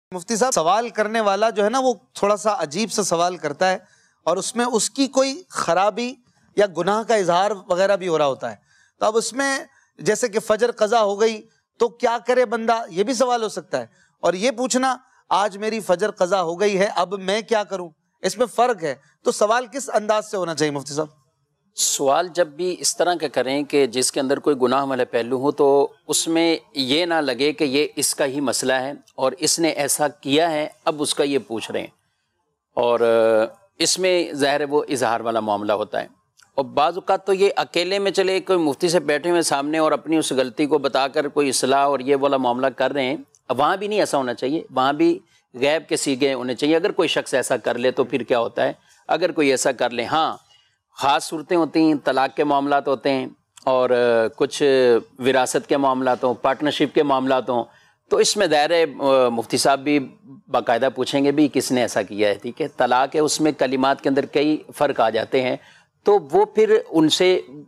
مفتی صاحب، سوال کرنے والا جو ہے نا وہ تھوڑا سا عجیب سا سوال کرتا ہے اور اس میں اس کی کوئی خرابی یا گناہ کا اظہار وغیرہ بھی ہو رہا ہوتا ہے، تو اب اس میں جیسے کہ فجر قضا ہو گئی تو کیا کرے بندہ، یہ بھی سوال ہو سکتا ہے، اور یہ پوچھنا آج میری فجر قضا ہو گئی ہے اب میں کیا کروں، اس میں فرق ہے، تو سوال کس انداز سے ہونا چاہیے مفتی صاحب؟ سوال جب بھی اس طرح کا کریں کہ جس کے اندر کوئی گناہ والا پہلو ہو تو اس میں یہ نہ لگے کہ یہ اس کا ہی مسئلہ ہے اور اس نے ایسا کیا ہے اب اس کا یہ پوچھ رہے ہیں، اور اس میں ظاہر ہے وہ اظہار والا معاملہ ہوتا ہے۔ اور بعض اوقات تو یہ اکیلے میں چلے کوئی مفتی سے بیٹھے ہوئے سامنے اور اپنی اس غلطی کو بتا کر کوئی اصلاح اور یہ والا معاملہ کر رہے ہیں، وہاں بھی نہیں ایسا ہونا چاہیے، وہاں بھی غیب کے سیغے ہونے چاہیے۔ اگر کوئی شخص ایسا کر لے تو پھر کیا ہوتا ہے، اگر کوئی ایسا کر لے، ہاں خاص صورتیں ہوتی ہیں، طلاق کے معاملات ہوتے ہیں اور کچھ وراثت کے معاملات ہوں، پارٹنرشپ کے معاملات ہوں، تو اس میں دائرے مفتی صاحب بھی باقاعدہ پوچھیں گے بھی کس نے ایسا کیا ہے، ٹھیک ہے۔ طلاق ہے، اس میں کلمات کے اندر کئی فرق آ جاتے ہیں، تو وہ پھر ان سے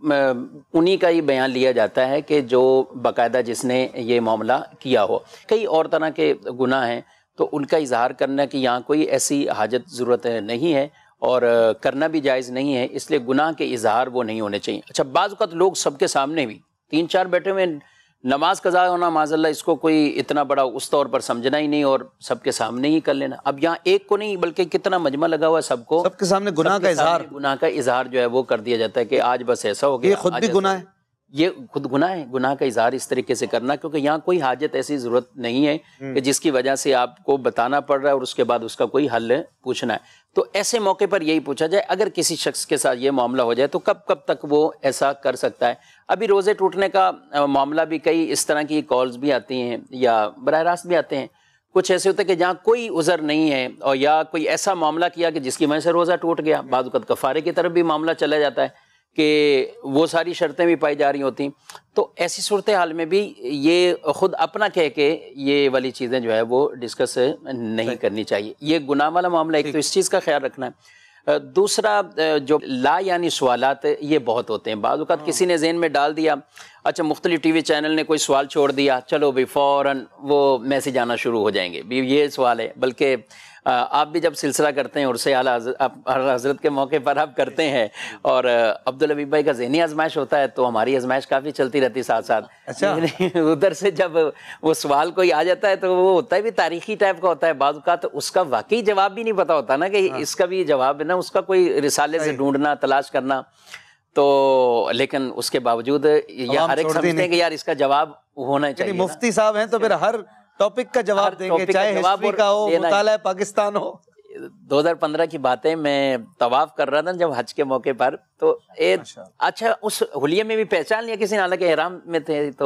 انہی کا ہی بیان لیا جاتا ہے کہ جو باقاعدہ جس نے یہ معاملہ کیا ہو۔ کئی اور طرح کے گناہ ہیں تو ان کا اظہار کرنا کہ یہاں کوئی ایسی حاجت ضرورت نہیں ہے اور کرنا بھی جائز نہیں ہے، اس لیے گناہ کے اظہار وہ نہیں ہونے چاہیے۔ اچھا، بعض اوقات لوگ سب کے سامنے بھی 3-4 بیٹھے ہوئے، نماز قضا ہونا معاذ اللہ اس کو کوئی اتنا بڑا اس طور پر سمجھنا ہی نہیں اور سب کے سامنے ہی کر لینا۔ اب یہاں ایک کو نہیں بلکہ کتنا مجمع لگا ہوا ہے، سب کو سب کے سامنے گناہ کا اظہار، گناہ کا اظہار جو ہے وہ کر دیا جاتا ہے کہ آج بس ایسا ہو گیا۔ یہ خود بھی گناہ ہے، یہ خود گناہ ہے، گناہ کا اظہار اس طریقے سے کرنا، کیونکہ یہاں کوئی حاجت ایسی ضرورت نہیں ہے کہ جس کی وجہ سے آپ کو بتانا پڑ رہا ہے اور اس کے بعد اس کا کوئی حل پوچھنا ہے۔ تو ایسے موقع پر یہی پوچھا جائے اگر کسی شخص کے ساتھ یہ معاملہ ہو جائے تو کب کب تک وہ ایسا کر سکتا ہے۔ ابھی روزے ٹوٹنے کا معاملہ بھی کئی اس طرح کی کالز بھی آتی ہیں یا براہ راست بھی آتے ہیں، کچھ ایسے ہوتے ہیں کہ جہاں کوئی عذر نہیں ہے اور یا کوئی ایسا معاملہ کیا کہ جس کی وجہ سے روزہ ٹوٹ گیا، بعض اوقات کفارے کی طرف بھی معاملہ چلا جاتا ہے کہ وہ ساری شرطیں بھی پائی جا رہی ہوتی ہیں، تو ایسی صورتحال میں بھی یہ خود اپنا کہہ کے یہ والی چیزیں جو ہے وہ ڈسکس نہیں کرنی چاہیے۔ یہ گناہ والا معاملہ ایک تو اس چیز کا خیال رکھنا ہے۔ دوسرا جو لا یعنی سوالات یہ بہت ہوتے ہیں، بعض اوقات کسی نے ذہن میں ڈال دیا، اچھا مختلف ٹی وی چینل نے کوئی سوال چھوڑ دیا، چلو بھی فوراً وہ میسج آنا شروع ہو جائیں گے بھی یہ سوال ہے۔ بلکہ آپ بھی جب سلسلہ کرتے ہیں عرص اعلیٰ حضرت کے موقع پر آپ کرتے ہیں اور عبدالحبیب بھائی کا ذہنی آزمائش ہوتا ہے تو ہماری آزمائش کافی چلتی رہتی ہے ساتھ ساتھ۔ اچھا، ادھر سے جب وہ سوال کوئی آ جاتا ہے تو وہ ہوتا ہے بھی تاریخی ٹائپ کا ہوتا ہے، بعض اوقات اس کا واقعی جواب بھی نہیں پتا ہوتا نا کہ اس کا بھی جواب ہے نا، اس کا کوئی رسالے سے ڈھونڈنا تلاش کرنا، تو لیکن اس کے باوجود یہ ہر ایک سمجھتے ہیں کہ یار اس کا جواب ہونا چاہیے۔ مفتی صاحب ہیں تو پھر ہر ٹاپک کا جواب دیں گے، چاہے ہسٹری کا ہو، مطالعہ پاکستان ہو۔ 2015 کی باتیں، میں طواف کر رہا تھا جب حج کے موقع پر، تو اچھا اس حلیے میں بھی پہچان لیا کسی نے، حالانکہ احرام میں تھے، تو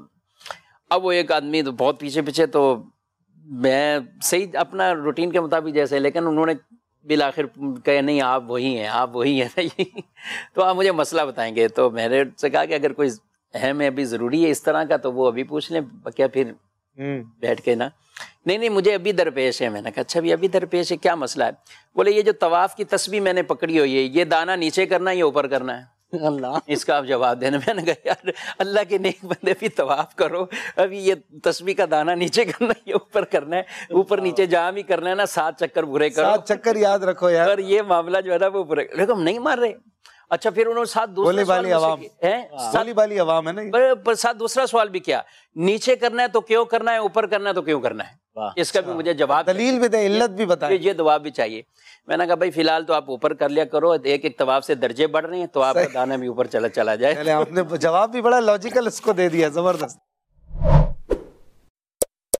اب وہ ایک آدمی تو بہت پیچھے پیچھے، تو میں صحیح اپنا روٹین کے مطابق جیسے، لیکن انہوں نے بالآخر کہے نہیں آپ وہی ہیں، آپ وہی ہیں تو آپ مجھے مسئلہ بتائیں گے، تو میں نے سے کہا کہ اگر کوئی اہم ہے ابھی ضروری ہے اس طرح کا تو وہ ابھی پوچھ لیں، کیا پھر بیٹھ کے نا نہیں مجھے ابھی درپیش ہے۔ میں نے کہا اچھا بھی ابھی درپیش ہے، کیا مسئلہ ہے؟ بولے یہ جو طواف کی تسبیح میں نے پکڑی ہوئی ہے، یہ دانا نیچے کرنا ہے یا اوپر کرنا ہے؟ اللہ، اس کا آپ جواب دینا۔ میں نے کہا یار اللہ کے نیک بندے بھی طواف کرو، ابھی یہ تسبیح کا دانا نیچے کرنا ہے یا اوپر کرنا ہے؟ اوپر نیچے جہاں بھی کرنا ہے نا 7 چکر برے کرو، 7 چکر یاد رکھو یار، اور یہ معاملہ جو ہے نا وہ برے، لیکن ہم نہیں مار رہے۔ اچھا پھر انہوں نے ساتھ دوسرا سوال بھی کیا، نیچے کرنا ہے تو کیوں کرنا ہے، اوپر کرنا ہے تو کیوں کرنا ہے؟ اس کا بھی مجھے جواب، دلیل بھی دیں، علت بھی بتائیں، یہ جواب بھی چاہیے۔ میں نے کہا بھائی فی الحال تو آپ اوپر کر لیا کرو، ایک ایک طواف سے درجے بڑھ رہے ہیں تو آپ کا دانا بھی اوپر چلا جائے۔ آپ نے جواب بھی بڑا لاجیکل اس کو دے دیا، زبردست۔